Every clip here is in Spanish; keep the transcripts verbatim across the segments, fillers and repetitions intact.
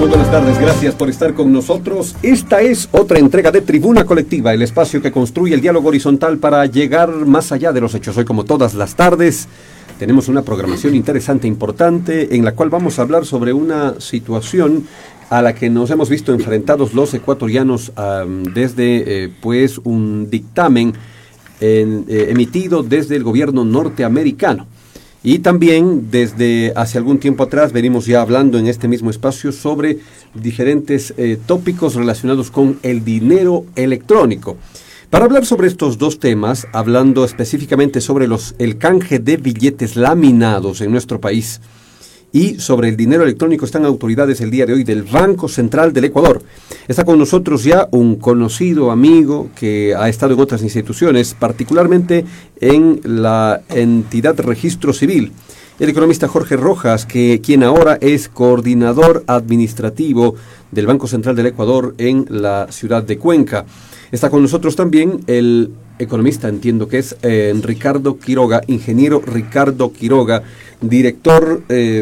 Muy buenas tardes, gracias por estar con nosotros. Esta es otra entrega de Tribuna Colectiva, el espacio que construye el diálogo horizontal para llegar más allá de los hechos. Hoy, como todas las tardes, tenemos una programación interesante, importante, en la cual vamos a hablar sobre una situación a la que nos hemos visto enfrentados los ecuatorianos um, desde eh, pues un dictamen en, eh, emitido desde el gobierno norteamericano. Y también desde hace algún tiempo atrás venimos ya hablando en este mismo espacio sobre diferentes eh, tópicos relacionados con el dinero electrónico. Para hablar sobre estos dos temas, hablando específicamente sobre los, el canje de billetes laminados en nuestro país y sobre el dinero electrónico, están autoridades el día de hoy del Banco Central del Ecuador. Está con nosotros ya un conocido amigo que ha estado en otras instituciones, particularmente en la entidad de Registro Civil, el economista Jorge Rojas, que quien ahora es coordinador administrativo del Banco Central del Ecuador en la ciudad de Cuenca. Está con nosotros también el economista, entiendo que es eh, Ricardo Quiroga, ingeniero Ricardo Quiroga, director eh,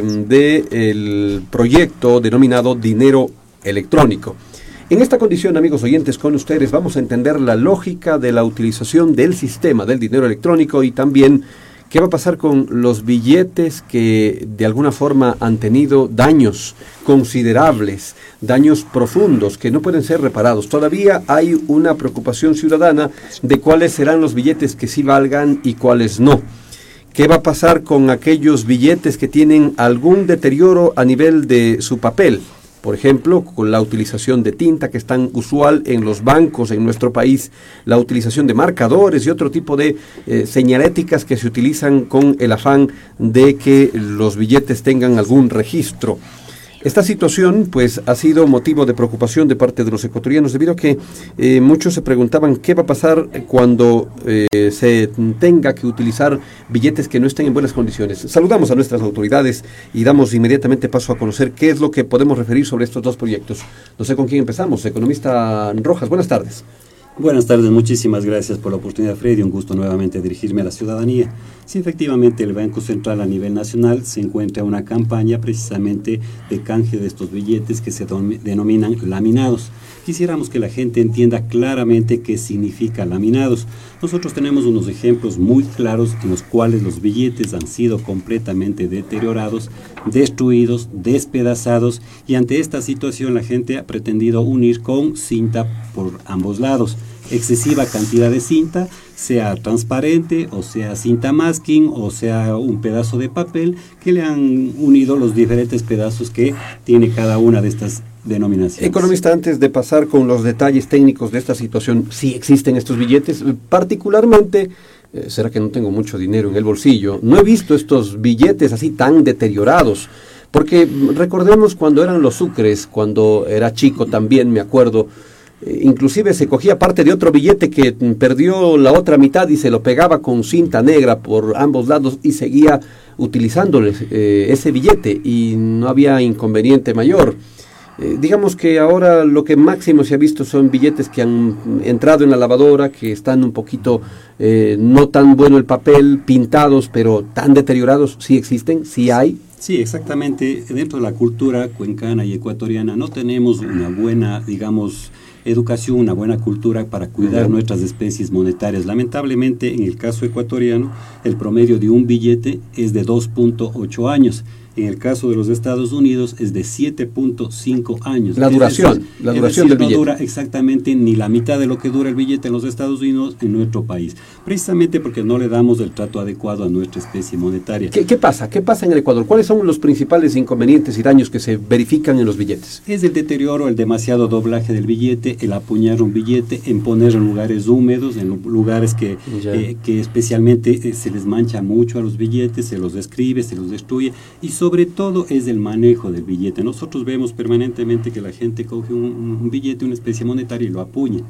del proyecto denominado Dinero Electrónico. En esta condición, amigos oyentes, con ustedes vamos a entender la lógica de la utilización del sistema del dinero electrónico y también qué va a pasar con los billetes que de alguna forma han tenido daños considerables, daños profundos que no pueden ser reparados. Todavía hay una preocupación ciudadana de cuáles serán los billetes que sí valgan y cuáles no. ¿Qué va a pasar con aquellos billetes que tienen algún deterioro a nivel de su papel? Por ejemplo, con la utilización de tinta, que es tan usual en los bancos en nuestro país, la utilización de marcadores y otro tipo de eh, señaléticas que se utilizan con el afán de que los billetes tengan algún registro. Esta situación pues ha sido motivo de preocupación de parte de los ecuatorianos, debido a que eh, muchos se preguntaban qué va a pasar cuando eh, se tenga que utilizar billetes que no estén en buenas condiciones. Saludamos a nuestras autoridades y damos inmediatamente paso a conocer qué es lo que podemos referir sobre estos dos proyectos. No sé con quién empezamos. Economista Rojas, buenas tardes. Buenas tardes, muchísimas gracias por la oportunidad, Freddy. Un gusto nuevamente dirigirme a la ciudadanía. Sí, efectivamente, el Banco Central a nivel nacional se encuentra una campaña precisamente de canje de estos billetes que se denominan laminados. Quisiéramos que la gente entienda claramente qué significa laminados. Nosotros tenemos unos ejemplos muy claros en los cuales los billetes han sido completamente deteriorados, destruidos, despedazados, y ante esta situación la gente ha pretendido unir con cinta por ambos lados. Excesiva cantidad de cinta, sea transparente o sea cinta masking o sea un pedazo de papel, que le han unido los diferentes pedazos que tiene cada una de estas denominaciones. Economista, antes de pasar con los detalles técnicos de esta situación, ¿sí existen estos billetes? Particularmente, eh, será que no tengo mucho dinero en el bolsillo, no he visto estos billetes así tan deteriorados, porque recordemos cuando eran los sucres, cuando era chico también me acuerdo, eh, inclusive se cogía parte de otro billete que perdió la otra mitad y se lo pegaba con cinta negra por ambos lados y seguía utilizándole eh, ese billete y no había inconveniente mayor. Eh, digamos que ahora lo que máximo se ha visto son billetes que han entrado en la lavadora, que están un poquito eh, no tan bueno el papel, pintados, pero tan deteriorados. ¿Sí existen? ¿Sí hay? Sí, exactamente. Dentro de la cultura cuencana y ecuatoriana no tenemos una buena, digamos, educación, una buena cultura para cuidar nuestras especies monetarias. Lamentablemente, en el caso ecuatoriano, el promedio de un billete es de dos punto ocho años. En el caso de los Estados Unidos es de siete punto cinco años. La duración, decir, la duración decir, del billete. No dura exactamente ni la mitad de lo que dura el billete en los Estados Unidos en nuestro país, precisamente porque no le damos el trato adecuado a nuestra especie monetaria. ¿Qué, qué pasa? ¿Qué pasa en el Ecuador? ¿Cuáles son los principales inconvenientes y daños que se verifican en los billetes? Es el deterioro, el demasiado doblaje del billete, el apuñar un billete, en poner en lugares húmedos, en lugares que, eh, que especialmente eh, se les mancha mucho a los billetes, se los describe, se los destruye, y sobre todo es el manejo del billete. Nosotros vemos permanentemente que la gente coge un, un billete, una especie monetaria, y lo apuña.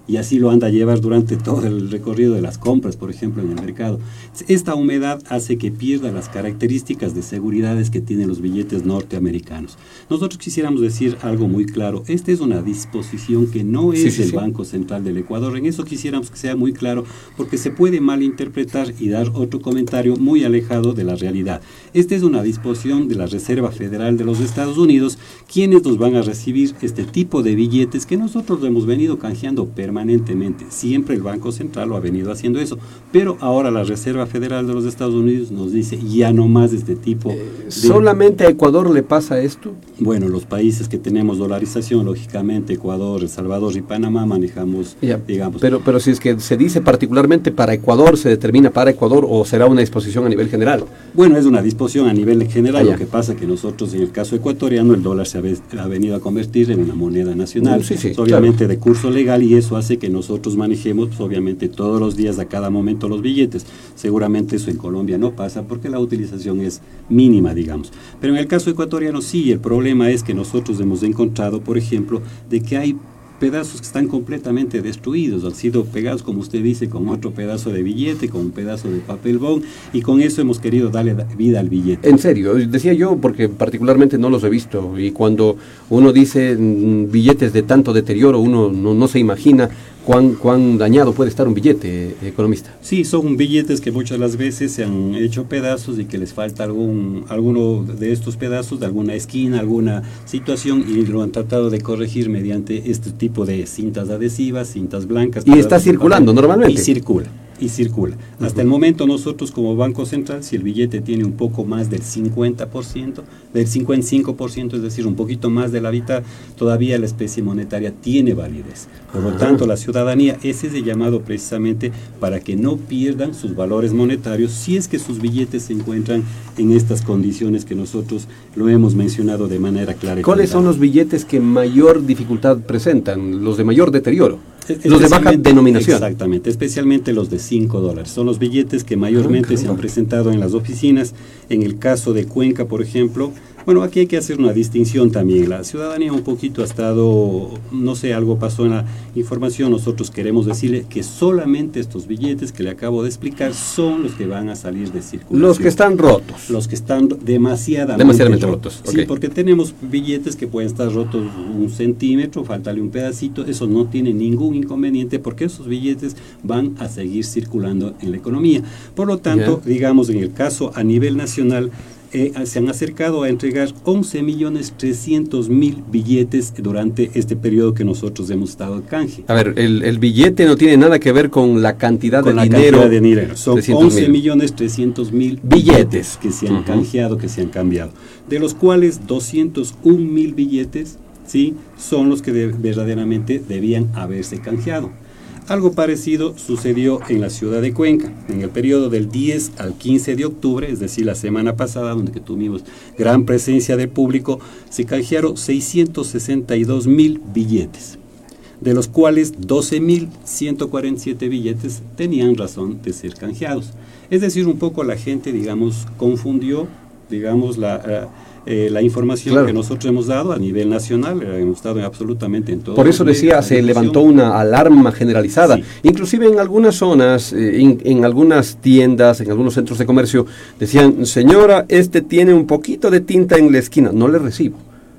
y así lo anda a llevar durante todo el recorrido de las compras, por ejemplo, en el mercado. Esta humedad hace que pierda las características de seguridades que tienen los billetes norteamericanos. Nosotros quisiéramos decir algo muy claro. Esta es una disposición que no es sí, sí, del sí. Banco Central del Ecuador. En eso quisiéramos que sea muy claro, porque se puede malinterpretar y dar otro comentario muy alejado de la realidad. Esta es una disposición de la Reserva Federal de los Estados Unidos, quienes nos van a recibir este tipo de billetes que nosotros hemos venido canjeando permanentemente. Siempre el Banco Central lo ha venido haciendo eso, pero ahora la Reserva Federal de los Estados Unidos nos dice ya no más de este tipo. Eh, de... ¿Solamente a Ecuador le pasa esto? Bueno, los países que tenemos dolarización, lógicamente Ecuador, El Salvador y Panamá manejamos, ya, digamos. Pero, pero si es que se dice particularmente para Ecuador, ¿se determina para Ecuador o será una disposición a nivel general? Bueno, es una disposición a nivel general. Ah, lo que pasa que nosotros, en el caso ecuatoriano, el dólar se ha, ha venido a convertir en una moneda nacional, sí, sí, obviamente claro. de curso legal, y eso hace que nosotros manejemos, pues, obviamente, todos los días, a cada momento, los billetes. Seguramente eso en Colombia no pasa porque la utilización es mínima, digamos. Pero en el caso ecuatoriano sí, el problema es que nosotros hemos encontrado, por ejemplo, de que hay pedazos que están completamente destruidos, han sido pegados, como usted dice, con otro pedazo de billete, con un pedazo de papel bond, y con eso hemos querido darle vida al billete. En serio, decía yo, porque particularmente no los he visto, y cuando uno dice mm, billetes de tanto deterioro, uno no, no se imagina cuán, cuán dañado puede estar un billete, economista. Sí, son billetes que muchas las veces se han hecho pedazos y que les falta algún alguno de estos pedazos, de alguna esquina, alguna situación, y lo han tratado de corregir mediante este tipo de cintas adhesivas, cintas blancas. Y está circulando normalmente. Y circula, y circula. Uh-huh. Hasta el momento nosotros como Banco Central, si el billete tiene un poco más del cincuenta por ciento, del cincuenta y cinco por ciento, es decir, un poquito más de la mitad, todavía la especie monetaria tiene validez. Por lo tanto, la ciudadanía, ese es el llamado precisamente para que no pierdan sus valores monetarios si es que sus billetes se encuentran en estas condiciones que nosotros lo hemos mencionado de manera clara. ¿Cuáles son los billetes que mayor dificultad presentan, los de mayor deterioro? Los de baja denominación. Exactamente, especialmente los de cinco dólares. Son los billetes que mayormente ah, se han presentado en las oficinas. En el caso de Cuenca, por ejemplo, bueno, aquí hay que hacer una distinción también. La ciudadanía un poquito ha estado, no sé, algo pasó en la información. Nosotros queremos decirle que solamente estos billetes que le acabo de explicar son los que van a salir de circulación. Los que están rotos. Los que están demasiadamente, demasiadamente rotos. rotos. Okay. Sí, porque tenemos billetes que pueden estar rotos un centímetro, faltarle un pedacito. Eso no tiene ningún inconveniente porque esos billetes van a seguir circulando en la economía. Por lo tanto, yeah. digamos, en el caso a nivel nacional, Eh, se han acercado a entregar once millones trescientos mil billetes durante este periodo que nosotros hemos estado en canje. A ver, el, el billete no tiene nada que ver con la cantidad con de la dinero. Cantidad de dinero. Son once millones trescientos mil billetes que se han uh-huh. canjeado, que se han cambiado, de los cuales doscientos un mil billetes, ¿sí?, son los que de, verdaderamente debían haberse canjeado. Algo parecido sucedió en la ciudad de Cuenca, en el periodo del diez al quince de octubre, es decir, la semana pasada, donde que tuvimos gran presencia de público, se canjearon seiscientos sesenta y dos mil billetes, de los cuales doce mil ciento cuarenta y siete billetes tenían razón de ser canjeados. Es decir, un poco la gente, digamos, confundió, digamos, la... Uh, Eh, la información claro. que nosotros hemos dado a nivel nacional, eh, hemos estado absolutamente en todo. Por eso decía, se levantó una alarma generalizada, sí. inclusive en algunas zonas, eh, en, en algunas tiendas, en algunos centros de comercio, decían, señora, este tiene un poquito de tinta en la esquina, no le recibo.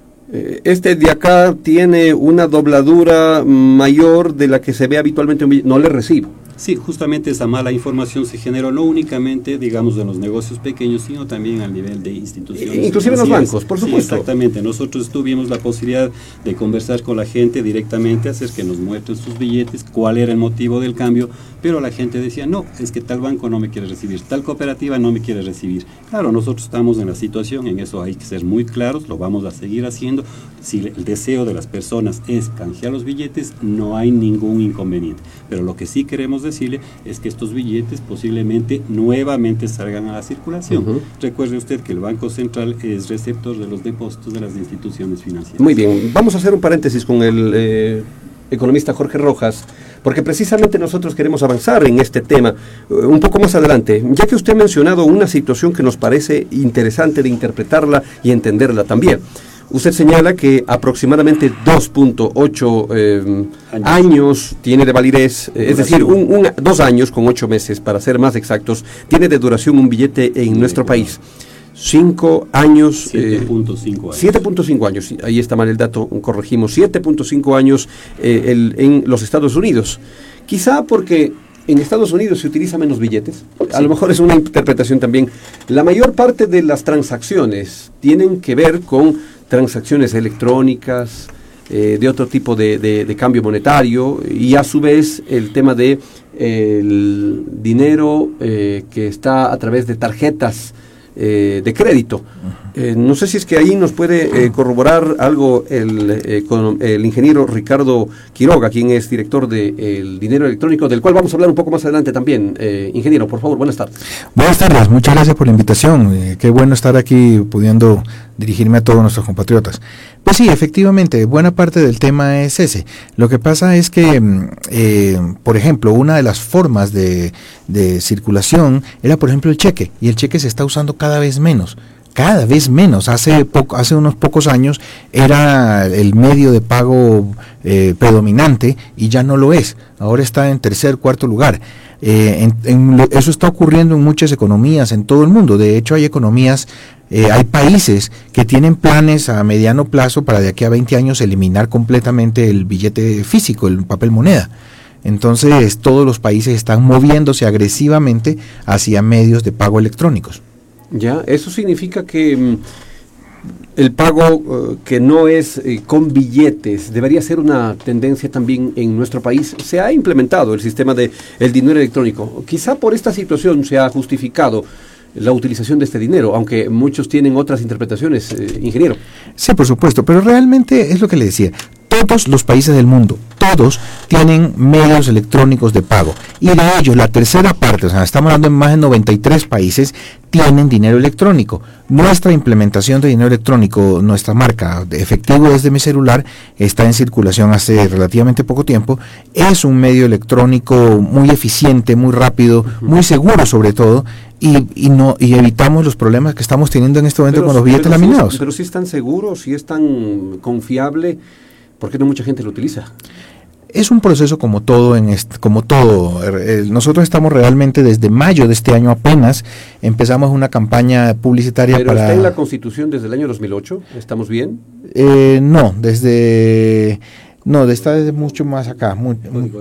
Eh, este de acá tiene una dobladura mayor de la que se ve habitualmente, no le recibo. Sí, justamente esa mala información se generó no únicamente, digamos, en los negocios pequeños, sino también al nivel de instituciones. Inclusive en los bancos, por supuesto. Sí, exactamente. Nosotros tuvimos la posibilidad de conversar con la gente directamente, hacer que nos muestren sus billetes, cuál era el motivo del cambio, pero la gente decía, no, es que tal banco no me quiere recibir, tal cooperativa no me quiere recibir. Claro, nosotros estamos en la situación, en eso hay que ser muy claros, lo vamos a seguir haciendo. Si el deseo de las personas es canjear los billetes, no hay ningún inconveniente. Pero lo que sí queremos decirle es que estos billetes posiblemente nuevamente salgan a la circulación. Uh-huh. Recuerde usted que el Banco Central es receptor de los depósitos de las instituciones financieras. Muy bien, vamos a hacer un paréntesis con el eh, economista Jorge Rojas, porque precisamente nosotros queremos avanzar en este tema uh, un poco más adelante, ya que usted ha mencionado una situación que nos parece interesante de interpretarla y entenderla también. Usted señala que aproximadamente dos punto ocho eh, años. años tiene de validez, eh, es decir, un, un, dos años con ocho meses, para ser más exactos, tiene de duración un billete en nuestro país. Cinco años. siete punto cinco años. siete punto cinco años, ahí está mal el dato, corregimos. siete punto cinco años eh, el, en los Estados Unidos. Quizá porque en Estados Unidos se utiliza menos billetes. Sí. A lo mejor es una interpretación también. La mayor parte de las transacciones tienen que ver con transacciones electrónicas, eh, de otro tipo de, de, de cambio monetario, y a su vez el tema de eh, el dinero eh, que está a través de tarjetas Eh, de crédito. Eh, no sé si es que ahí nos puede eh, corroborar algo el, eh, con, el ingeniero Ricardo Quiroga, quien es director del de, dinero electrónico, del cual vamos a hablar un poco más adelante también. Eh, ingeniero, por favor, buenas tardes. Buenas tardes, muchas gracias por la invitación. Eh, qué bueno estar aquí pudiendo dirigirme a todos nuestros compatriotas. Pues sí, efectivamente, buena parte del tema es ese. Lo que pasa es que, eh, por ejemplo, una de las formas de, de circulación era, por ejemplo, el cheque, y el cheque se está usando cada vez menos. Cada vez menos. Hace poco, hace unos pocos años era el medio de pago eh, predominante y ya no lo es. Ahora está en tercer, cuarto lugar. Eh, en, en lo, eso está ocurriendo en muchas economías en todo el mundo. De hecho, hay economías, eh, hay países que tienen planes a mediano plazo para de aquí a veinte años eliminar completamente el billete físico, el papel moneda. Entonces, todos los países están moviéndose agresivamente hacia medios de pago electrónicos. Ya, eso significa que mm, el pago uh, que no es eh, con billetes debería ser una tendencia también en nuestro país. Se ha implementado el sistema de el dinero electrónico. Quizá por esta situación se ha justificado la utilización de este dinero, aunque muchos tienen otras interpretaciones, eh, ingeniero. Sí, por supuesto, pero realmente es lo que le decía. Todos los países del mundo, todos tienen medios electrónicos de pago, y de ellos la tercera parte, o sea, estamos hablando de más de noventa y tres países, tienen dinero electrónico. Nuestra implementación de dinero electrónico, nuestra marca de efectivo desde mi celular, está en circulación hace relativamente poco tiempo. Es un medio electrónico muy eficiente, muy rápido, muy seguro sobre todo, y, y no y evitamos los problemas que estamos teniendo en este momento pero, con los billetes pero laminados. Si es, pero si es tan seguro, si es tan confiable, ¿por qué no mucha gente lo utiliza? Es un proceso como todo, en este, como todo. Eh, nosotros estamos realmente desde mayo de este año apenas, empezamos una campaña publicitaria ¿Pero para... está en la Constitución desde el año dos mil ocho? ¿Estamos bien? Eh, no, desde... No, está desde mucho más acá. Muy, muy,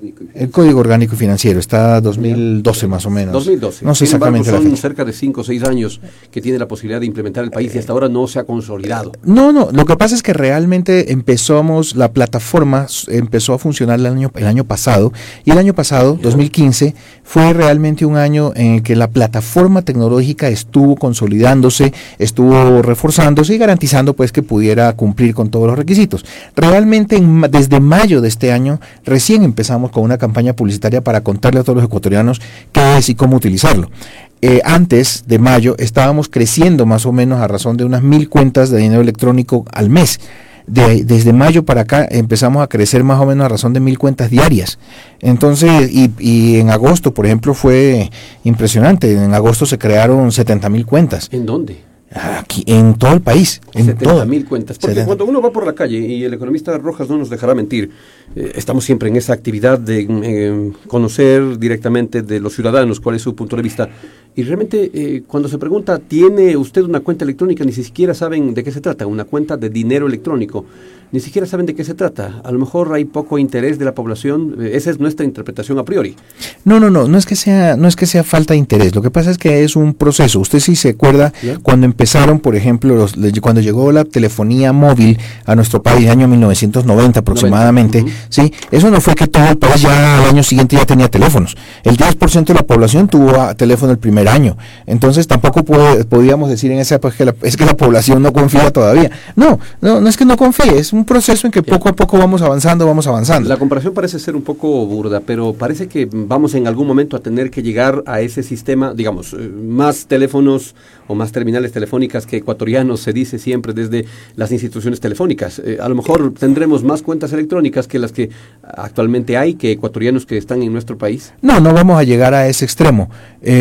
el Código Orgánico y Financiero está dos mil doce más o menos. dos mil doce. No sé exactamente embargo, la son fecha. cerca de cinco o seis años que tiene la posibilidad de implementar el país y hasta ahora no se ha consolidado. No, no, lo que pasa es que realmente empezamos, la plataforma empezó a funcionar el año, el año pasado, y el año pasado, dos mil quince, fue realmente un año en el que la plataforma tecnológica estuvo consolidándose, estuvo reforzándose y garantizando pues que pudiera cumplir con todos los requisitos. Realmente en desde mayo de este año recién empezamos con una campaña publicitaria para contarle a todos los ecuatorianos qué es y cómo utilizarlo. Eh, antes de mayo estábamos creciendo más o menos a razón de unas mil cuentas de dinero electrónico al mes. De, desde mayo para acá empezamos a crecer más o menos a razón de mil cuentas diarias. Entonces, y, y en agosto, por ejemplo, fue impresionante. En agosto se crearon setenta mil cuentas. ¿En dónde? Aquí, en todo el país, en setenta mil cuentas, porque setenta. Cuando uno va por la calle, y el economista Rojas no nos dejará mentir, eh, estamos siempre en esa actividad de eh, conocer directamente de los ciudadanos cuál es su punto de vista, y realmente eh, cuando se pregunta, ¿tiene usted una cuenta electrónica? Ni siquiera saben de qué se trata, una cuenta de dinero electrónico, ni siquiera saben de qué se trata. A lo mejor hay poco interés de la población, eh, esa es nuestra interpretación a priori. No, no, no, no es que sea, no es que sea falta de interés, lo que pasa es que es un proceso. Usted sí se acuerda ¿Sí? cuando empezaron, por ejemplo, los, cuando llegó la telefonía móvil a nuestro país, año mil novecientos noventa aproximadamente, noventa. Uh-huh. ¿Sí? Eso no fue que todo el país ya al año siguiente ya tenía teléfonos. El diez por ciento de la población tuvo teléfono el primer año. Entonces tampoco puede, podíamos decir en esa época que la, es que la población no confía todavía. No, no, no es que no confíe, es un proceso en que poco a poco vamos avanzando, vamos avanzando. La comparación parece ser un poco burda, pero parece que vamos en algún momento a tener que llegar a ese sistema, digamos, más teléfonos o más terminales telefónicas que ecuatorianos, se dice siempre desde las instituciones telefónicas. Eh, a lo mejor tendremos más cuentas electrónicas que las que actualmente hay, que ecuatorianos que están en nuestro país. No, no vamos a llegar a ese extremo, eh, porque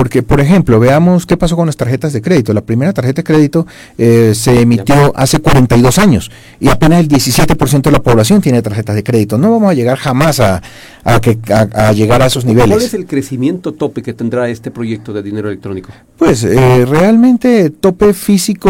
porque, por ejemplo, veamos qué pasó con las tarjetas de crédito. La primera tarjeta de crédito eh, se emitió hace cuarenta y dos años y apenas el diecisiete por ciento de la población tiene tarjetas de crédito. No vamos a llegar jamás a, a, que, a, a llegar a esos niveles. ¿Cuál es el crecimiento tope que tendrá este proyecto de dinero electrónico? Pues eh, realmente tope físico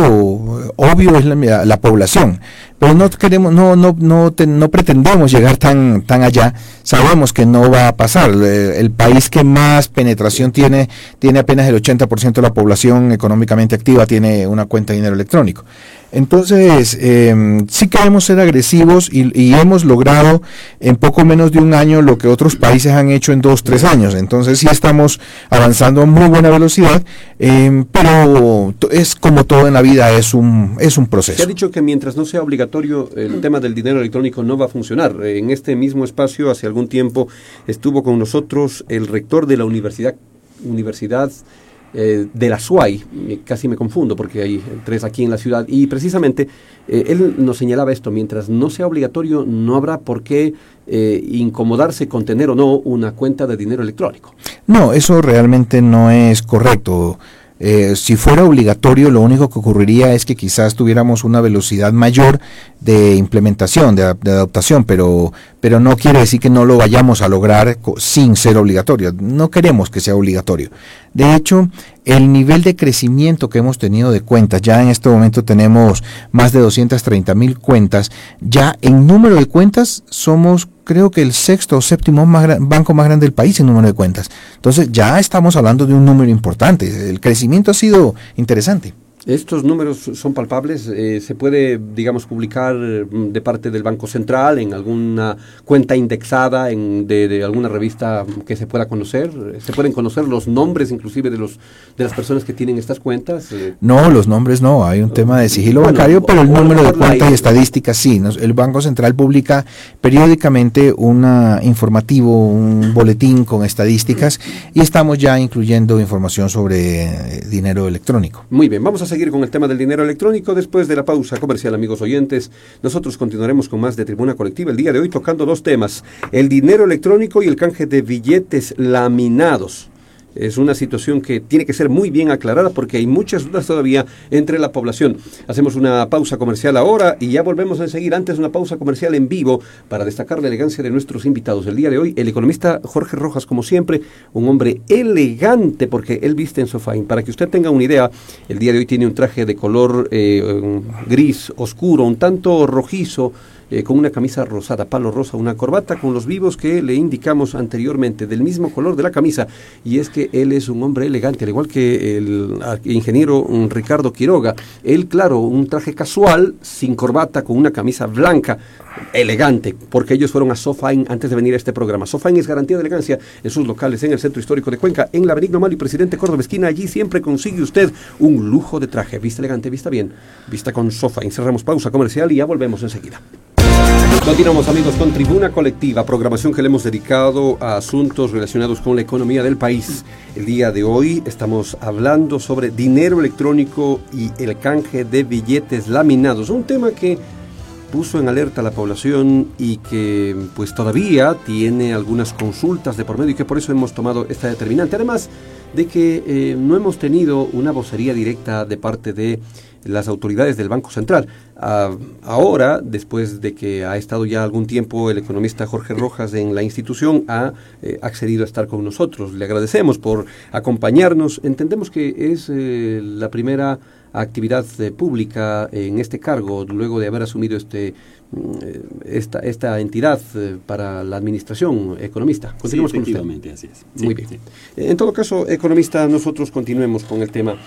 obvio es la, la población, pero no queremos, no, no, no, te, no pretendemos llegar tan, tan allá. Sabemos que no va a pasar. El, el país que más penetración tiene, tiene apenas el ochenta por ciento de la población económicamente activa tiene una cuenta de dinero electrónico. Entonces, eh, sí queremos ser agresivos y, y hemos logrado en poco menos de un año lo que otros países han hecho en dos, tres años. Entonces, sí estamos avanzando a muy buena velocidad, eh, pero es como todo en la vida, es un, es un proceso. Se ha dicho que mientras no sea obligatorio, el tema del dinero electrónico no va a funcionar. En este mismo espacio, hace algún tiempo, estuvo con nosotros el rector de la universidad, universidad Eh, de la S U A Y, casi me confundo porque hay tres aquí en la ciudad, y precisamente eh, él nos señalaba esto: mientras no sea obligatorio no habrá por qué eh, incomodarse con tener o no una cuenta de dinero electrónico. No, eso realmente no es correcto. Eh, si fuera obligatorio, lo único que ocurriría es que quizás tuviéramos una velocidad mayor de implementación, de, de adaptación, pero, pero no quiere decir que no lo vayamos a lograr sin ser obligatorio. No queremos que sea obligatorio. De hecho, el nivel de crecimiento que hemos tenido de cuentas, ya en este momento tenemos más de doscientas treinta mil cuentas, ya en número de cuentas somos, creo que el sexto o séptimo más gran, banco más grande del país en número de cuentas. Entonces ya estamos hablando de un número importante. El crecimiento ha sido interesante. ¿Estos números son palpables? Eh, ¿Se puede, digamos, publicar de parte del Banco Central en alguna cuenta indexada en, de, de alguna revista que se pueda conocer? ¿Se pueden conocer los nombres inclusive de los de las personas que tienen estas cuentas? Eh, no, los nombres no. Hay un tema de sigilo bueno, bancario, pero el número de cuenta y estadísticas sí. Nos, el Banco Central publica periódicamente un informativo, un boletín con estadísticas, y estamos ya incluyendo información sobre dinero electrónico. Muy bien, vamos a seguir con el tema del dinero electrónico después de la pausa comercial, amigos oyentes. Nosotros continuaremos con más de Tribuna Colectiva el día de hoy, tocando dos temas: el dinero electrónico y el canje de billetes laminados. Es una situación que tiene que ser muy bien aclarada porque hay muchas dudas todavía entre la población. Hacemos una pausa comercial ahora y ya volvemos a seguir. Antes, una pausa comercial en vivo para destacar la elegancia de nuestros invitados. El día de hoy, el economista Jorge Rojas, como siempre, un hombre elegante porque él viste en Sofain. Para que usted tenga una idea, el día de hoy tiene un traje de color eh, gris oscuro, un tanto rojizo, Eh, con una camisa rosada, palo rosa, una corbata con los vivos que le indicamos anteriormente, del mismo color de la camisa, y es que él es un hombre elegante, al igual que el ingeniero um, Ricardo Quiroga. Él, claro, un traje casual, sin corbata, con una camisa blanca, elegante, porque ellos fueron a Sofain antes de venir a este programa. Sofain es garantía de elegancia en sus locales en el Centro Histórico de Cuenca, en la Benigno Malo y Presidente Córdoba esquina. Allí siempre consigue usted un lujo de traje, vista elegante, vista bien, vista con Sofain. Cerramos pausa comercial y ya volvemos enseguida. Continuamos, amigos, con Tribuna Colectiva, programación que le hemos dedicado a asuntos relacionados con la economía del país. El día de hoy estamos hablando sobre dinero electrónico y el canje de billetes laminados, un tema que puso en alerta a la población y que pues todavía tiene algunas consultas de por medio, y que por eso hemos tomado esta determinante, además de que eh, no hemos tenido una vocería directa de parte de las autoridades del Banco Central. Uh, ahora, después de que ha estado ya algún tiempo el economista Jorge Rojas en la institución, ha eh, accedido a estar con nosotros. Le agradecemos por acompañarnos. Entendemos que es eh, la primera actividad eh, pública en este cargo, luego de haber asumido este eh, esta, esta entidad eh, para la administración. Economista, continuemos sí, efectivamente, con usted. Así es. Muy sí, bien. Sí. En todo caso, economista, nosotros continuemos con el tema.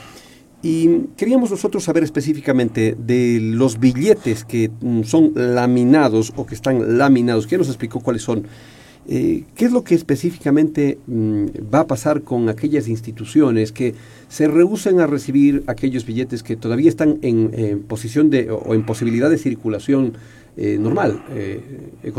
Y queríamos nosotros saber específicamente de los billetes que mm, son laminados o que están laminados. ¿Quién nos explicó cuáles son? Eh, ¿Qué es lo que específicamente mm, va a pasar con aquellas instituciones que se rehúsen a recibir aquellos billetes que todavía están en eh, posición de o en posibilidad de circulación eh, normal, eh, economista?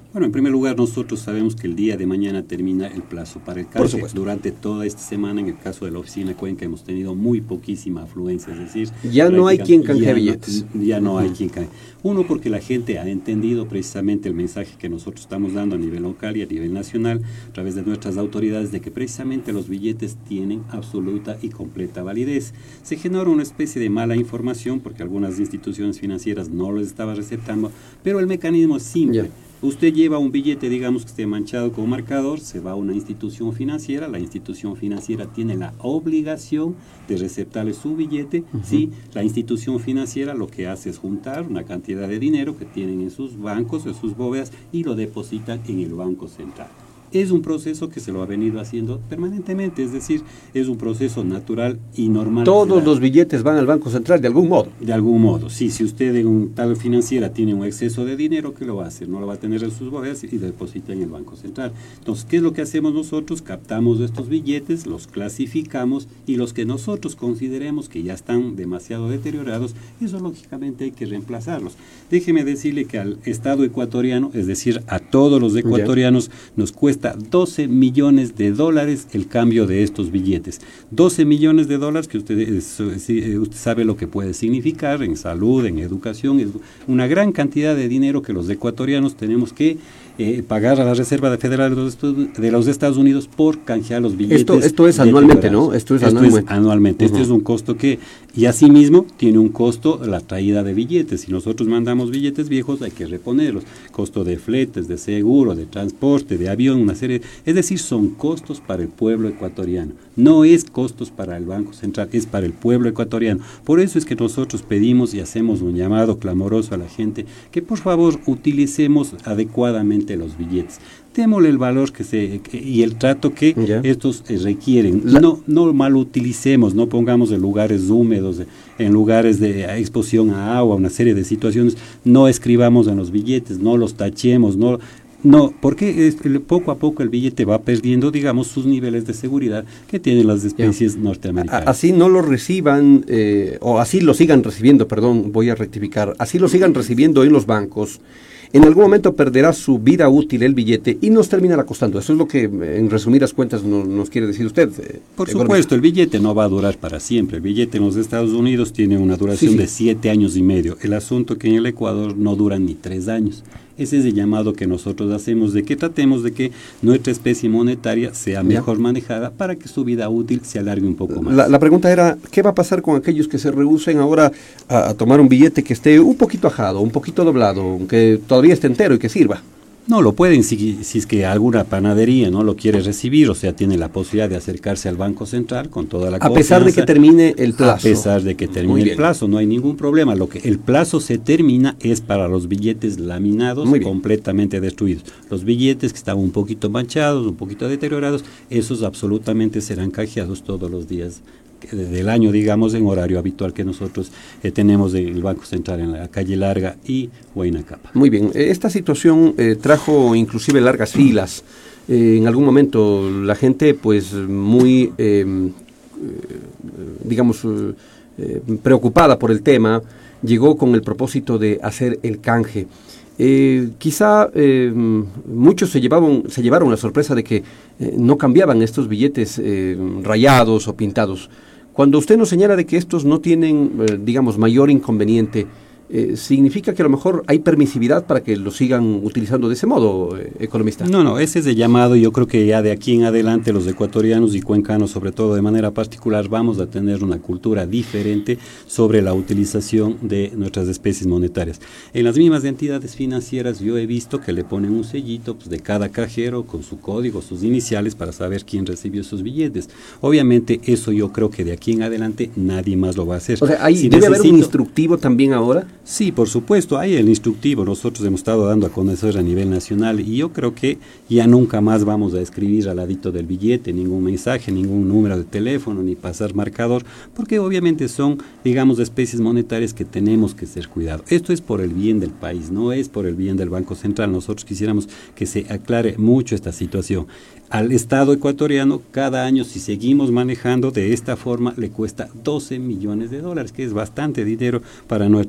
Bueno, en primer lugar, nosotros sabemos que el día de mañana termina el plazo para el canje. Durante toda esta semana, en el caso de la oficina Cuenca, hemos tenido muy poquísima afluencia, es decir... Ya no hay quien canje billetes. No, ya no uh-huh. hay quien canje. Uno, porque la gente ha entendido precisamente el mensaje que nosotros estamos dando a nivel local y a nivel nacional, a través de nuestras autoridades, de que precisamente los billetes tienen absoluta y completa validez. Se genera una especie de mala información, porque algunas instituciones financieras no los estaban receptando, pero el mecanismo es simple. Yeah. Usted lleva un billete, digamos que esté manchado con un marcador, se va a una institución financiera, la institución financiera tiene la obligación de receptarle su billete, uh-huh. ¿sí? La institución financiera lo que hace es juntar una cantidad de dinero que tienen en sus bancos, en sus bóvedas, y lo depositan en el Banco Central. Es un proceso que se lo ha venido haciendo permanentemente, es decir, es un proceso natural y normal. Todos los billetes van al Banco Central de algún modo. De algún modo, sí. Si usted en un tal financiera tiene un exceso de dinero, ¿qué lo va a hacer? No lo va a tener en sus bóvedas y deposita en el Banco Central. Entonces, ¿qué es lo que hacemos nosotros? Captamos estos billetes, los clasificamos y los que nosotros consideremos que ya están demasiado deteriorados, eso lógicamente hay que reemplazarlos. Déjeme decirle que al Estado ecuatoriano, es decir, a todos los ecuatorianos, yeah. nos cuesta doce millones de dólares el cambio de estos billetes. doce millones de dólares que usted, usted sabe lo que puede significar en salud, en educación, es una gran cantidad de dinero que los ecuatorianos tenemos que eh, pagar a la Reserva Federal de los, de los Estados Unidos por canjear los billetes. Esto, esto es anualmente, ¿no? Esto es esto anualmente. Es anualmente. Uh-huh. Este es un costo que, y asimismo, tiene un costo la traída de billetes. Si nosotros mandamos billetes viejos, hay que reponerlos. Costo de fletes, de seguro, de transporte, de avión, una serie. Es decir, son costos para el pueblo ecuatoriano. No es costos para el Banco Central, es para el pueblo ecuatoriano. Por eso es que nosotros pedimos y hacemos un llamado clamoroso a la gente que por favor utilicemos adecuadamente los billetes. Démosle el valor que se que, y el trato que yeah. estos eh, requieren. La, no no mal utilicemos, no pongamos en lugares húmedos, en lugares de exposición a agua, una serie de situaciones. No escribamos en los billetes, no los tachemos, no... No, porque es, poco a poco el billete va perdiendo, digamos, sus niveles de seguridad que tienen las especies yeah. norteamericanas. Así no lo reciban, eh, o así lo sigan recibiendo, perdón, voy a rectificar, así lo sigan recibiendo en los bancos, en algún momento perderá su vida útil el billete y nos terminará costando. Eso es lo que, en resumidas cuentas, no, nos quiere decir usted. Eh, Por supuesto, el billete no va a durar para siempre. El billete en los Estados Unidos tiene una duración sí, sí. de siete años y medio. El asunto que en el Ecuador no dura ni tres años. Ese es el llamado que nosotros hacemos, de que tratemos de que nuestra especie monetaria sea mejor ya. manejada para que su vida útil se alargue un poco más. La, la pregunta era, ¿qué va a pasar con aquellos que se rehúsen ahora a, a tomar un billete que esté un poquito ajado, un poquito doblado, que todavía esté entero y que sirva? No, lo pueden si, si es que alguna panadería no lo quiere recibir, o sea, tiene la posibilidad de acercarse al Banco Central con toda la confianza. A pesar de que termine el plazo. A pesar de que termine el plazo, no hay ningún problema. Lo que el plazo se termina es para los billetes laminados completamente destruidos. Los billetes que están un poquito manchados, un poquito deteriorados, esos absolutamente serán canjeados todos los días del año, digamos, en horario habitual que nosotros eh, tenemos del Banco Central en la calle Larga y Huayna Cápac. Muy bien, esta situación eh, trajo inclusive largas filas. Eh, en algún momento la gente pues muy, eh, eh, digamos, eh, preocupada por el tema, llegó con el propósito de hacer el canje. Eh, quizá eh, muchos se llevaban, se llevaron la sorpresa de que eh, no cambiaban estos billetes eh, rayados o pintados. Cuando usted nos señala de que estos no tienen, eh, digamos, mayor inconveniente, eh, ¿significa que a lo mejor hay permisividad para que lo sigan utilizando de ese modo, eh, economista? No, no, ese es el llamado, y yo creo que ya de aquí en adelante los ecuatorianos y cuencanos, sobre todo de manera particular, vamos a tener una cultura diferente sobre la utilización de nuestras especies monetarias. En las mismas entidades financieras yo he visto que le ponen un sellito pues, de cada cajero con su código, sus iniciales, para saber quién recibió esos billetes. Obviamente eso yo creo que de aquí en adelante nadie más lo va a hacer. O sea, ¿hay, si ¿debe necesito, haber un instructivo también ahora? Sí, por supuesto, hay el instructivo, nosotros hemos estado dando a conocer a nivel nacional, y yo creo que ya nunca más vamos a escribir al ladito del billete ningún mensaje, ningún número de teléfono, ni pasar marcador, porque obviamente son, digamos, especies monetarias que tenemos que ser cuidados. Esto es por el bien del país, no es por el bien del Banco Central. Nosotros quisiéramos que se aclare mucho esta situación. Al Estado ecuatoriano, cada año, si seguimos manejando de esta forma, le cuesta doce millones de dólares, que es bastante dinero para nuestra economía.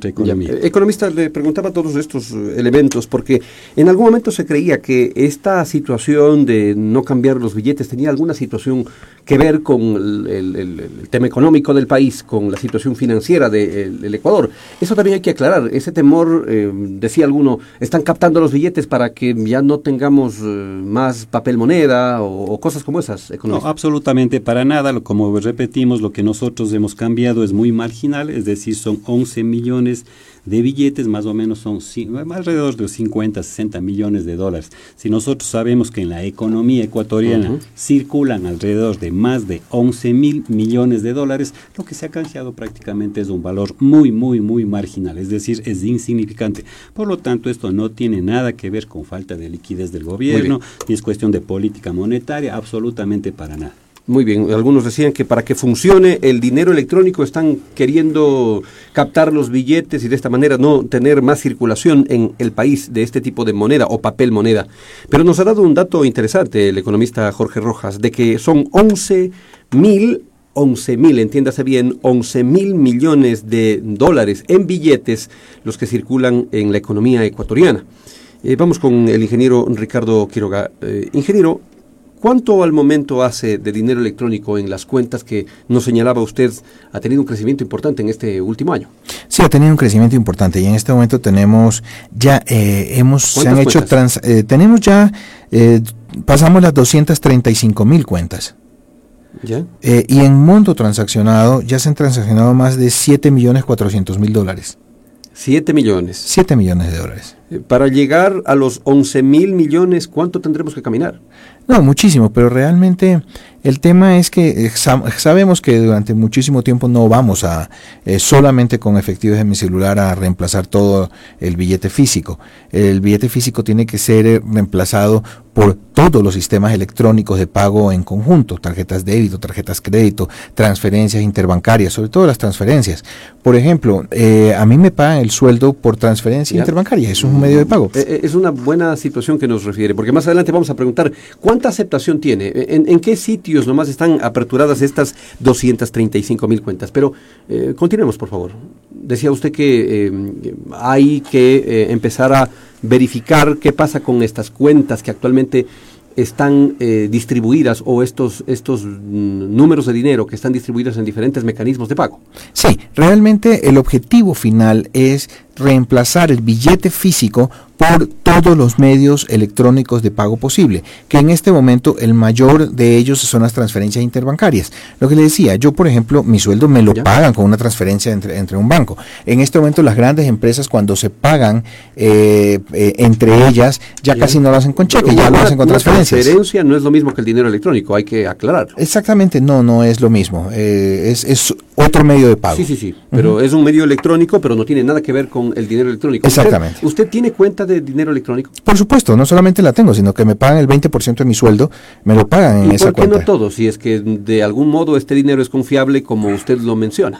billetes. Economista, le preguntaba todos estos elementos porque en algún momento se creía que esta situación de no cambiar los billetes tenía alguna situación que ver con el, el, el, el tema económico del país, con la situación financiera del de, Ecuador. Eso también hay que aclarar. Ese temor, eh, decía alguno, están captando los billetes para que ya no tengamos eh, más papel moneda o, o cosas como esas, economista. No, absolutamente para nada. Como repetimos, lo que nosotros hemos cambiado es muy marginal, es decir, son once millones de billetes, más o menos son alrededor de cincuenta, sesenta millones de dólares. Si nosotros sabemos que en la economía ecuatoriana uh-huh. circulan alrededor de más de once mil millones de dólares, lo que se ha canjeado prácticamente es un valor muy, muy, muy marginal, es decir, es insignificante. Por lo tanto, esto no tiene nada que ver con falta de liquidez del gobierno, ni es cuestión de política monetaria, absolutamente para nada. Muy bien, algunos decían que para que funcione el dinero electrónico están queriendo captar los billetes y de esta manera no tener más circulación en el país de este tipo de moneda o papel moneda. Pero nos ha dado un dato interesante el economista Jorge Rojas, de que son once mil, once mil, entiéndase bien, once mil millones de dólares en billetes los que circulan en la economía ecuatoriana. Eh, vamos con el ingeniero Ricardo Quiroga. Eh, ingeniero, ¿cuánto al momento hace de dinero electrónico en las cuentas que nos señalaba usted ha tenido un crecimiento importante en este último año? Sí, ha tenido un crecimiento importante y en este momento tenemos ya, eh, hemos, se han hecho, trans, eh, tenemos ya, eh, pasamos las doscientas treinta y cinco mil cuentas. ¿Ya? Eh, y en monto transaccionado ya se han transaccionado más de siete millones cuatrocientos mil dólares. siete millones. siete millones de dólares. Eh, para llegar a los once mil millones, ¿cuánto tendremos que caminar? No, muchísimo, pero realmente el tema es que eh, sab- sabemos que durante muchísimo tiempo no vamos a eh, solamente con efectivos de mi celular a reemplazar todo el billete físico. El billete físico tiene que ser eh, reemplazado por todos los sistemas electrónicos de pago en conjunto, tarjetas débito, tarjetas crédito, transferencias interbancarias, sobre todo las transferencias. Por ejemplo, eh, a mí me pagan el sueldo por transferencia ¿Ya? interbancaria, es un medio de pago. Eh, es una buena situación que nos refiere, porque más adelante vamos a preguntar, ¿cuánta aceptación tiene? ¿En, en qué sitios nomás están aperturadas estas doscientas treinta y cinco mil cuentas? Pero eh, continuemos, por favor. Decía usted que eh, hay que eh, empezar a verificar qué pasa con estas cuentas que actualmente están eh, distribuidas o estos, estos mm, números de dinero que están distribuidos en diferentes mecanismos de pago. Sí, realmente el objetivo final es reemplazar el billete físico por todos los medios electrónicos de pago posible, que en este momento el mayor de ellos son las transferencias interbancarias. Lo que le decía, yo por ejemplo, mi sueldo me lo ¿Ya? pagan con una transferencia entre, entre un banco. En este momento las grandes empresas cuando se pagan eh, eh, entre ellas ya ¿Ya? casi no lo hacen con cheque, ya lo hacen con transferencias. La transferencia no es lo mismo que el dinero electrónico, hay que aclararlo. Exactamente, no, no es lo mismo, eh, es, es otro medio de pago. Sí, sí, sí, pero uh-huh. es un medio electrónico, pero no tiene nada que ver con el dinero electrónico. Exactamente. ¿Usted, ¿Usted tiene cuenta de dinero electrónico? Por supuesto, no solamente la tengo, sino que me pagan el veinte por ciento de mi sueldo, me lo pagan en esa cuenta. ¿Y por qué no todo? Si es que de algún modo este dinero es confiable como usted lo menciona.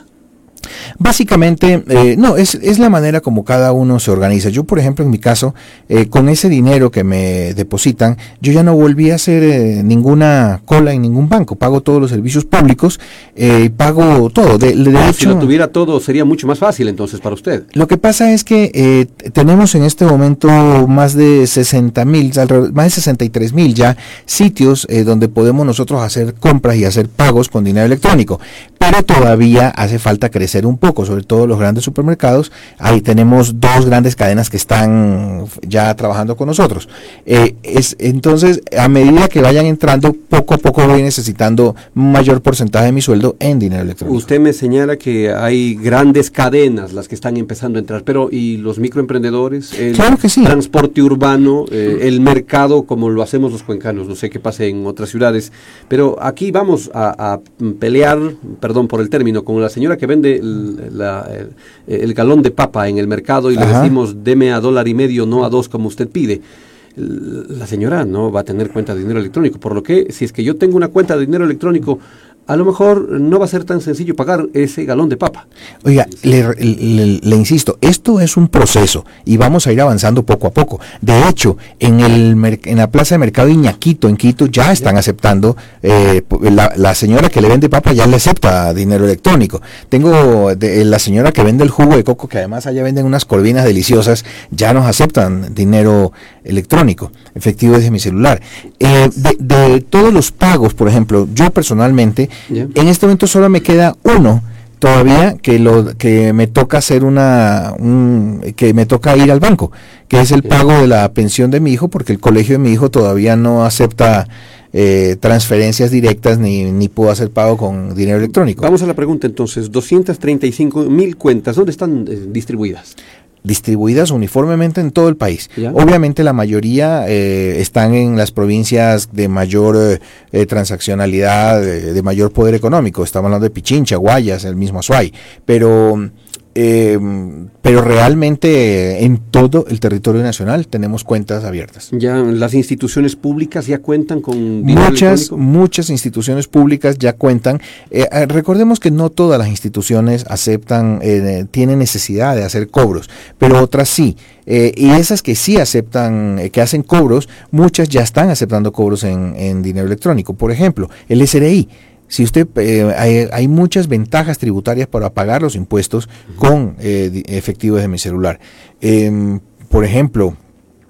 Básicamente, eh, no, es, es la manera como cada uno se organiza. Yo, por ejemplo, en mi caso, eh, con ese dinero que me depositan, yo ya no volví a hacer eh, ninguna cola en ningún banco. Pago todos los servicios públicos y eh, pago todo. De, de ah, hecho, si lo tuviera todo, sería mucho más fácil entonces para usted. Lo que pasa es que eh, tenemos en este momento más de sesenta mil, más de sesenta y tres mil ya sitios eh, donde podemos nosotros hacer compras y hacer pagos con dinero electrónico. Pero todavía hace falta crecer un poco, sobre todo los grandes supermercados. Ahí tenemos dos grandes cadenas que están ya trabajando con nosotros. Eh, es, entonces, a medida que vayan entrando, poco a poco voy necesitando un mayor porcentaje de mi sueldo en dinero electrónico. Usted me señala que hay grandes cadenas las que están empezando a entrar, pero ¿y los microemprendedores? El claro que sí. transporte urbano, eh, el mercado como lo hacemos los cuencanos, no sé qué pase en otras ciudades, pero aquí vamos a, a pelear, perdón por el término, con la señora que vende el, la, el, el galón de papa en el mercado y Ajá. le decimos deme a dólar y medio, no a dos como usted pide. La señora no va a tener cuenta de dinero electrónico, por lo que si es que yo tengo una cuenta de dinero electrónico, a lo mejor no va a ser tan sencillo pagar ese galón de papa. Oiga, le, le, le insisto, esto es un proceso y vamos a ir avanzando poco a poco. De hecho, en el en la plaza de mercado Iñaquito, en Quito, ya están ya. aceptando, eh, la, la señora que le vende papa ya le acepta dinero electrónico. Tengo de, la señora que vende el jugo de coco, que además allá venden unas corvinas deliciosas, ya nos aceptan dinero electrónico, efectivo desde mi celular. Eh, de, de todos los pagos, por ejemplo, yo personalmente, yeah. en este momento solo me queda uno todavía que lo que me toca hacer una un, que me toca ir al banco, que es el yeah. pago de la pensión de mi hijo, porque el colegio de mi hijo todavía no acepta eh, transferencias directas ni, ni puedo hacer pago con dinero electrónico. Vamos a la pregunta entonces, doscientas treinta y cinco mil cuentas, ¿dónde están eh, distribuidas? Distribuidas uniformemente en todo el país. ¿Ya? Obviamente la mayoría eh, están en las provincias de mayor eh, eh, transaccionalidad, eh, de mayor poder económico. Estamos hablando de Pichincha, Guayas, el mismo Azuay, pero eh, pero realmente en todo el territorio nacional tenemos cuentas abiertas. Ya las instituciones públicas ya cuentan con dinero muchas electrónico. Muchas instituciones públicas ya cuentan. Eh, recordemos que no todas las instituciones aceptan, eh, tienen necesidad de hacer cobros, pero otras sí. Eh, y esas que sí aceptan, eh, que hacen cobros, muchas ya están aceptando cobros en, en dinero electrónico. Por ejemplo, el S R I. Si usted eh, hay, hay muchas ventajas tributarias para pagar los impuestos uh-huh. con eh, efectivo desde mi celular. Eh, por ejemplo,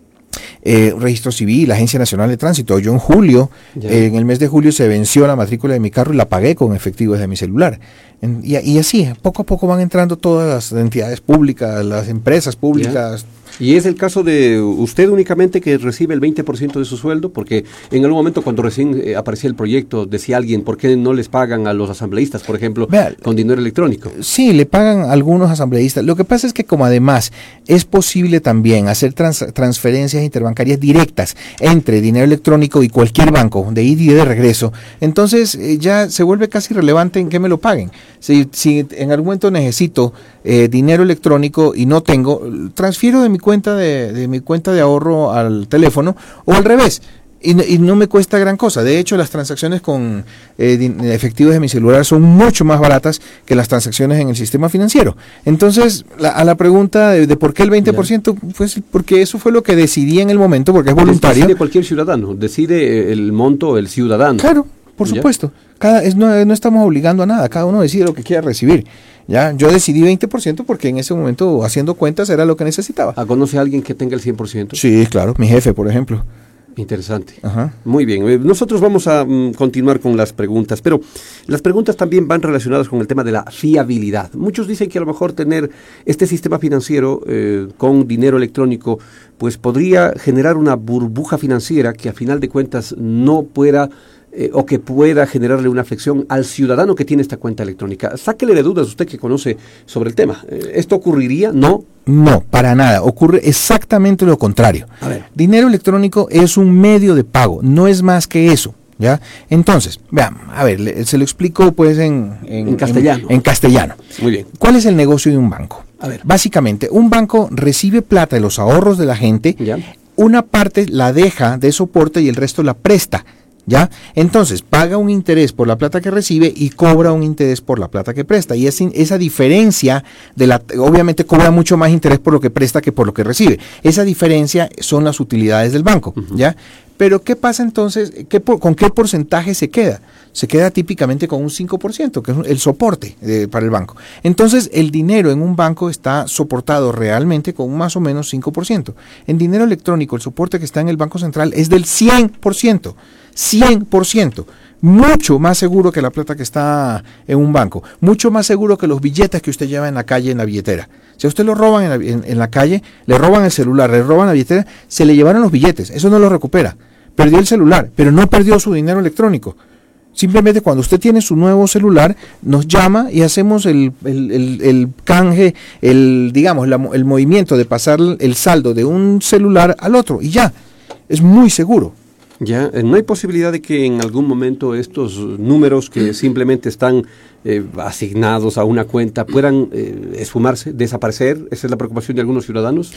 eh, registro civil, la Agencia Nacional de Tránsito. Yo en julio, eh, en el mes de julio se venció la matrícula de mi carro y la pagué con efectivo desde mi celular. En, y, y así, poco a poco van entrando todas las entidades públicas, las empresas públicas. Ya. ¿Y es el caso de usted únicamente que recibe el veinte por ciento de su sueldo? Porque en algún momento cuando recién eh, aparecía el proyecto, decía alguien, ¿por qué no les pagan a los asambleístas, por ejemplo, Vea, con dinero electrónico? Sí, le pagan a algunos asambleístas. Lo que pasa es que como además es posible también hacer trans, transferencias interbancarias directas entre dinero electrónico y cualquier banco, de ida y de regreso, entonces eh, ya se vuelve casi relevante en que me lo paguen. Si, si en algún momento necesito eh, dinero electrónico y no tengo, transfiero de mi cuenta de, de mi cuenta de ahorro al teléfono o al revés y, y no me cuesta gran cosa. De hecho, las transacciones con eh, efectivos de mi celular son mucho más baratas que las transacciones en el sistema financiero. Entonces, la, a la pregunta de, de por qué el veinte por ciento, pues porque eso fue lo que decidí en el momento, porque es voluntario. Decide cualquier ciudadano, decide el monto el ciudadano. Claro, por supuesto. Cada, es, no, no estamos obligando a nada, cada uno decide lo que quiera recibir. Ya, yo decidí veinte por ciento porque en ese momento, haciendo cuentas, era lo que necesitaba. ¿Conoce a alguien que tenga el cien por ciento? Sí, claro, mi jefe, por ejemplo. Interesante. Ajá. Muy bien. Nosotros vamos a um, continuar con las preguntas, pero las preguntas también van relacionadas con el tema de la fiabilidad. Muchos dicen que a lo mejor tener este sistema financiero eh, con dinero electrónico, pues podría generar una burbuja financiera que a final de cuentas no pueda Eh, o que pueda generarle una afección al ciudadano que tiene esta cuenta electrónica. Sáquele de dudas usted que conoce sobre el tema. Eh, ¿Esto ocurriría? ¿No? No, para nada. Ocurre exactamente lo contrario. A ver. Dinero electrónico es un medio de pago, no es más que eso. ¿Ya? Entonces, vean, a ver, le, se lo explico pues en, en, en castellano. En, en castellano. Muy bien. ¿Cuál es el negocio de un banco? A ver. Básicamente, un banco recibe plata de los ahorros de la gente, ¿ya? Una parte la deja de soporte y el resto la presta. ¿Ya? Entonces, paga un interés por la plata que recibe y cobra un interés por la plata que presta. Y es, esa diferencia, de la, obviamente cobra mucho más interés por lo que presta que por lo que recibe. Esa diferencia son las utilidades del banco, uh-huh. ¿Ya? Pero, ¿qué pasa entonces? ¿Qué por, ¿Con qué porcentaje se queda? Se queda típicamente con un cinco por ciento, que es el soporte eh, para el banco. Entonces, el dinero en un banco está soportado realmente con más o menos cinco por ciento. En dinero electrónico, el soporte que está en el Banco Central es del cien por ciento. cien por ciento. Mucho más seguro que la plata que está en un banco. Mucho más seguro que los billetes que usted lleva en la calle, en la billetera. Si a usted lo roban en la, en, en la calle, le roban el celular, le roban la billetera, se le llevaron los billetes. Eso no lo recupera. Perdió el celular, pero no perdió su dinero electrónico. Simplemente cuando usted tiene su nuevo celular, nos llama y hacemos el, el, el, el canje, el, digamos, la, el movimiento de pasar el saldo de un celular al otro. Y ya, es muy seguro. Ya, ¿no hay posibilidad de que en algún momento estos números que simplemente están eh, asignados a una cuenta puedan eh, esfumarse, desaparecer? ¿Esa es la preocupación de algunos ciudadanos?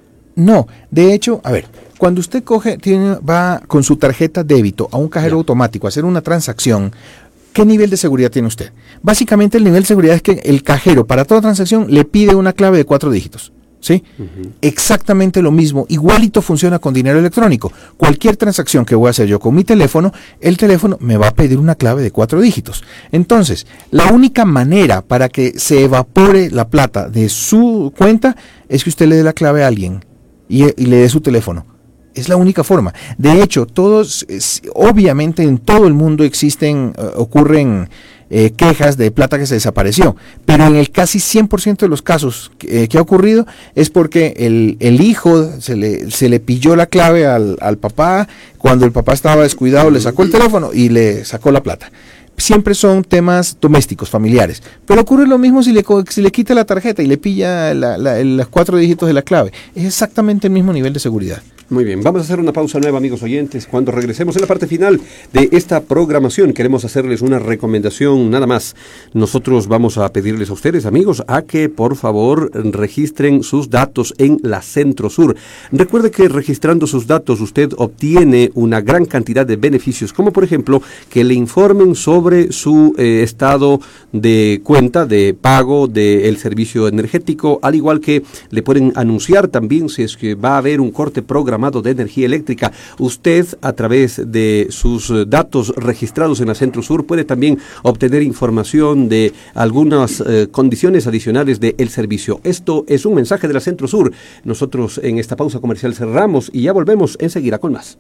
No, de hecho, a ver, cuando usted coge, tiene, va con su tarjeta débito a un cajero ya. automático a hacer una transacción, ¿qué nivel de seguridad tiene usted? Básicamente el nivel de seguridad es que el cajero para toda transacción le pide una clave de cuatro dígitos. ¿Sí? Uh-huh. Exactamente lo mismo, igualito funciona con dinero electrónico. Cualquier transacción que voy a hacer yo con mi teléfono, el teléfono me va a pedir una clave de cuatro dígitos. Entonces, la única manera para que se evapore la plata de su cuenta es que usted le dé la clave a alguien y, y le dé su teléfono. Es la única forma. De hecho, todos, es, obviamente en todo el mundo existen, uh, ocurren eh, quejas de plata que se desapareció, pero en el casi cien por ciento de los casos que, eh, que ha ocurrido es porque el, el hijo se le, se le pilló la clave al, al papá, cuando el papá estaba descuidado le sacó el teléfono y le sacó la plata. Siempre son temas domésticos, familiares, pero ocurre lo mismo si le, si le quita la tarjeta y le pilla la, la, los cuatro dígitos de la clave. Es exactamente el mismo nivel de seguridad. Muy bien, vamos a hacer una pausa nueva, amigos oyentes. Cuando regresemos en la parte final de esta programación, queremos hacerles una recomendación nada más. Nosotros vamos a pedirles a ustedes, amigos, a que por favor registren sus datos en la Centro Sur. Recuerde que registrando sus datos usted obtiene una gran cantidad de beneficios, como por ejemplo que le informen sobre su eh, estado de cuenta, de pago del servicio energético, al igual que le pueden anunciar también si es que va a haber un corte programado de energía eléctrica. Usted, a través de sus datos registrados en la Centro Sur, puede también obtener información de algunas eh, condiciones adicionales del servicio. Esto es un mensaje de la Centro Sur. Nosotros en esta pausa comercial cerramos y ya volvemos enseguida con más.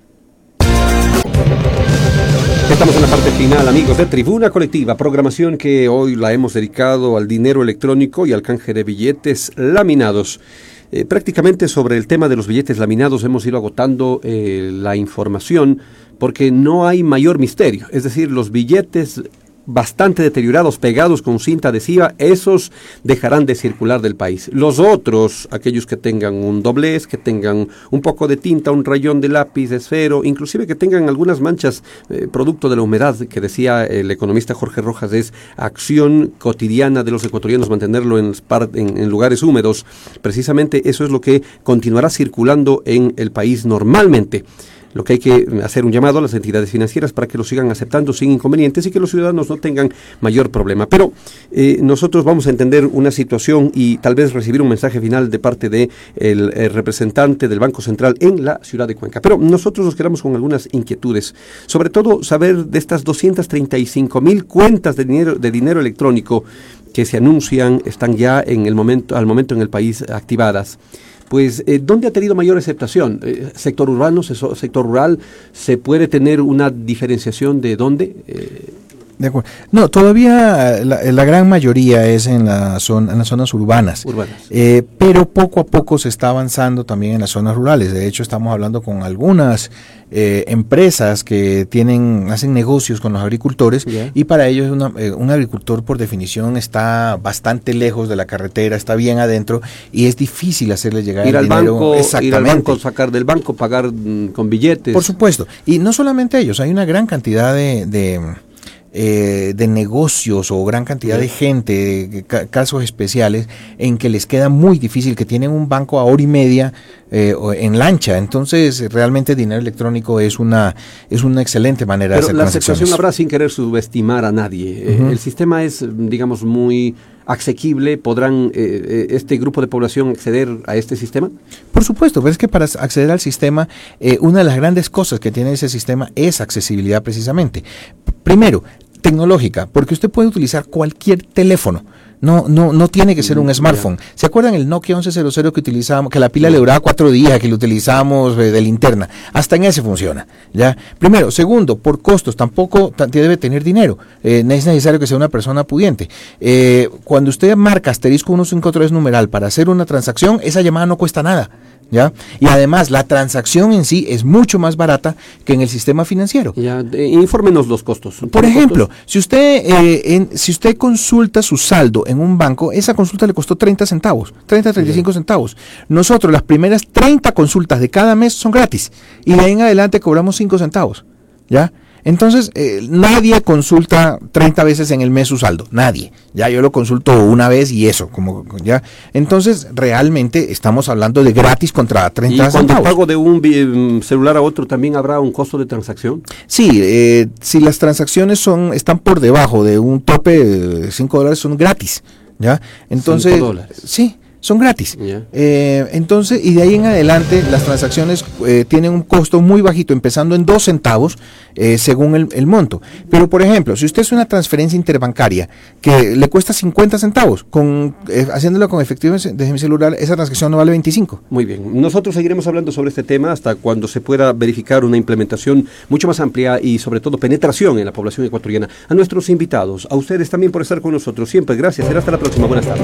Estamos en la parte final, amigos, de Tribuna Colectiva, programación que hoy la hemos dedicado al dinero electrónico y al canje de billetes laminados. Eh, prácticamente sobre el tema de los billetes laminados hemos ido agotando eh, la información porque no hay mayor misterio. Es decir, los billetes bastante deteriorados, pegados con cinta adhesiva, esos dejarán de circular del país. Los otros, aquellos que tengan un doblez, que tengan un poco de tinta, un rayón de lápiz, de esfero, inclusive que tengan algunas manchas eh, producto de la humedad, que decía el economista Jorge Rojas, es acción cotidiana de los ecuatorianos mantenerlo en, en, en lugares húmedos. Precisamente eso es lo que continuará circulando en el país normalmente. Lo que hay que hacer un llamado a las entidades financieras para que lo sigan aceptando sin inconvenientes y que los ciudadanos no tengan mayor problema. Pero eh, nosotros vamos a entender una situación y tal vez recibir un mensaje final de parte del de representante del Banco Central en la ciudad de Cuenca. Pero nosotros nos quedamos con algunas inquietudes, sobre todo saber de estas doscientas treinta y cinco mil cuentas de dinero, de dinero electrónico que se anuncian, están ya en el momento, al momento en el país activadas. Pues, eh, ¿dónde ha tenido mayor aceptación? Eh, ¿Sector urbano, sector rural? ¿Se puede tener una diferenciación de dónde? Eh, De acuerdo. No, todavía la, la gran mayoría es en, la zona, en las zonas urbanas, urbanas. Eh, pero poco a poco se está avanzando también en las zonas rurales. De hecho, estamos hablando con algunas eh, empresas que tienen hacen negocios con los agricultores, yeah. y para ellos una, eh, un agricultor por definición está bastante lejos de la carretera, está bien adentro y es difícil hacerle llegar ir el al dinero. Banco, Exactamente. Ir al banco, sacar del banco, pagar mm, con billetes. Por supuesto. Y no solamente ellos, hay una gran cantidad de... de Eh, de negocios o gran cantidad de gente, ca- casos especiales en que les queda muy difícil, que tienen un banco a hora y media eh, en lancha. Entonces realmente el dinero electrónico es una es una excelente manera Pero de hacer la transacciones. aceptación habrá sin querer subestimar a nadie. Uh-huh. eh, el sistema es, digamos, muy asequible. ¿Podrán eh, este grupo de población acceder a este sistema? Por supuesto, pero es que para acceder al sistema, eh, una de las grandes cosas que tiene ese sistema es accesibilidad precisamente. Primero, tecnológica, porque usted puede utilizar cualquier teléfono. No, no, no tiene que ser un smartphone. ¿Se acuerdan el Nokia once cero cero que utilizábamos, que la pila le duraba cuatro días, que lo utilizábamos eh, de linterna? Hasta en ese funciona, ¿ya? Primero. Segundo, por costos, tampoco t- debe tener dinero. Eh, no es necesario que sea una persona pudiente. Eh, cuando usted marca asterisco ciento cincuenta y tres numeral para hacer una transacción, esa llamada no cuesta nada, ¿ya? Y además, la transacción en sí es mucho más barata que en el sistema financiero. Ya, eh, infórmenos los costos. Por ejemplo, costos? si usted eh, en, si usted consulta su saldo en un banco, esa consulta le costó treinta centavos, treinta, treinta y cinco centavos. Nosotros, las primeras treinta consultas de cada mes son gratis y de ahí en adelante cobramos cinco centavos, ¿ya? Entonces, eh, nadie consulta treinta veces en el mes su saldo, nadie. Ya yo lo consulto una vez y eso, como ya. Entonces, realmente estamos hablando de gratis contra treinta ¿Y cuando centavos. pago de un celular a otro también habrá un costo de transacción? Sí, eh, si las transacciones son están por debajo de un tope de cinco dólares, son gratis, ¿ya? Entonces, cinco dólares. Sí, son gratis. Yeah. Eh, entonces, y de ahí en adelante, las transacciones eh, tienen un costo muy bajito, empezando en dos centavos, eh, según el, el monto. Pero, por ejemplo, si usted hace una transferencia interbancaria que le cuesta cincuenta centavos, con eh, haciéndolo con efectivo desde mi celular, esa transacción no vale veinticinco. Muy bien. Nosotros seguiremos hablando sobre este tema hasta cuando se pueda verificar una implementación mucho más amplia y, sobre todo, penetración en la población ecuatoriana. A nuestros invitados, a ustedes también por estar con nosotros. Siempre gracias. Será hasta la próxima. Buenas tardes.